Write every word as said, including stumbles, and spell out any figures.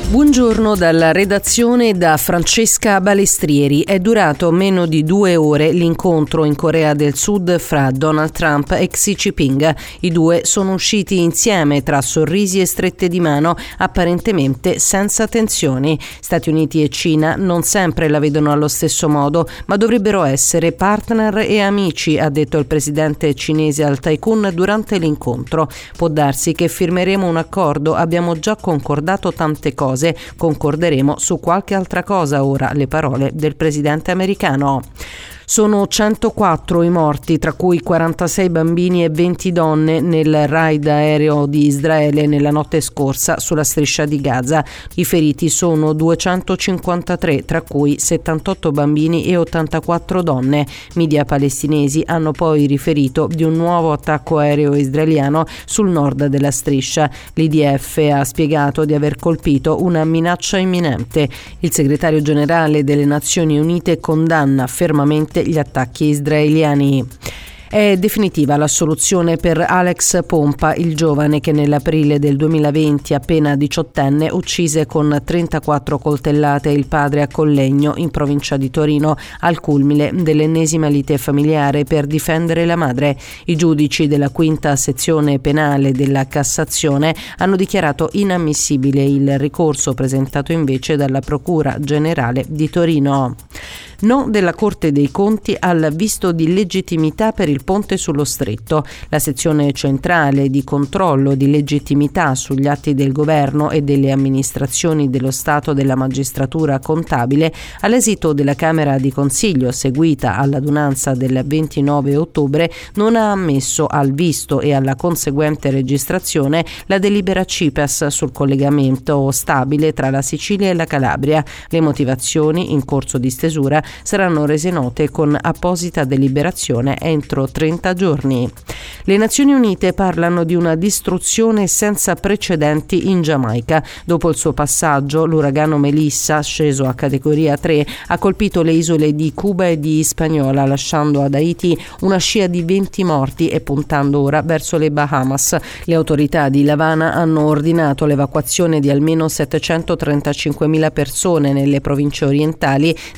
Buongiorno dalla redazione da Francesca Balestrieri. È durato meno di due ore l'incontro in Corea del Sud fra Donald Trump e Xi Jinping. I due sono usciti insieme tra sorrisi e strette di mano, apparentemente senza tensioni. Stati Uniti e Cina non sempre la vedono allo stesso modo, ma dovrebbero essere partner e amici, ha detto il presidente cinese al Tycoon durante l'incontro. Può darsi che firmeremo un accordo, abbiamo già concordato tante cose. Concorderemo su qualche altra cosa ora, le parole del presidente americano. Sono centoquattro i morti, tra cui quarantasei bambini e venti donne nel raid aereo di Israele nella notte scorsa sulla striscia di Gaza. I feriti sono duecentocinquantatré, tra cui settantotto bambini e ottantaquattro donne. Media palestinesi hanno poi riferito di un nuovo attacco aereo israeliano sul nord della striscia. L'I D F ha spiegato di aver colpito una minaccia imminente. Il segretario generale delle Nazioni Unite condanna fermamente gli attacchi israeliani. È definitiva la soluzione per Alex Pompa, il giovane che nell'aprile del duemilaventi, appena diciottenne, uccise con trentaquattro coltellate il padre a Collegno, in provincia di Torino, al culmine dell'ennesima lite familiare per difendere la madre. I giudici della quinta sezione penale della Cassazione hanno dichiarato inammissibile il ricorso presentato invece dalla Procura Generale di Torino. No della Corte dei Conti al visto di legittimità per il ponte sullo Stretto. La sezione centrale di controllo di legittimità sugli atti del governo e delle amministrazioni dello Stato della magistratura contabile, all'esito della Camera di Consiglio seguita all'adunanza del ventinove ottobre, non ha ammesso al visto e alla conseguente registrazione la delibera C I P E S sul collegamento stabile tra la Sicilia e la Calabria. Le motivazioni, in corso di stesura, saranno rese note con apposita deliberazione entro trenta giorni. Le Nazioni Unite parlano di una distruzione senza precedenti in Giamaica. Dopo il suo passaggio, l'uragano Melissa, sceso a categoria tre, ha colpito le isole di Cuba e di Hispaniola, lasciando ad Haiti una scia di venti morti e puntando ora verso le Bahamas. Le autorità di La Habana hanno ordinato l'evacuazione di almeno settecentotrentacinquemila persone nelle province orientali,